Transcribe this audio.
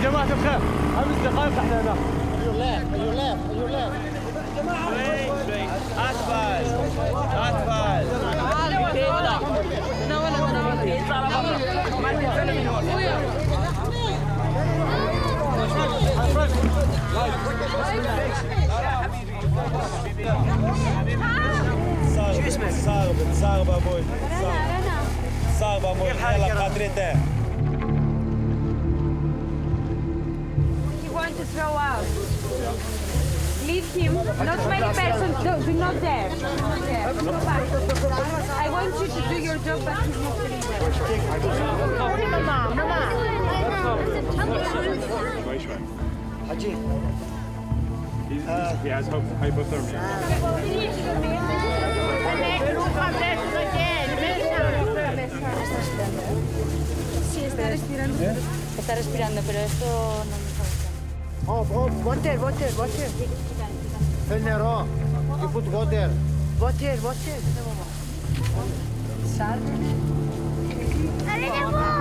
جماعة الخير 5 دقائق احنا هنا. أطفال شو اسمك؟ صاغب أبوي صاغب أبوي يلا قادرته. He wants to throw out. Leave him. Not many persons. Do not dare. Go back. I want you to do your job, but he's not doing it. Mama. Haji. He has hypothermia. Sí, está respirando. Está respirando, pero esto no me gusta. Water. Fill νερό. You put water. Water. Sarı.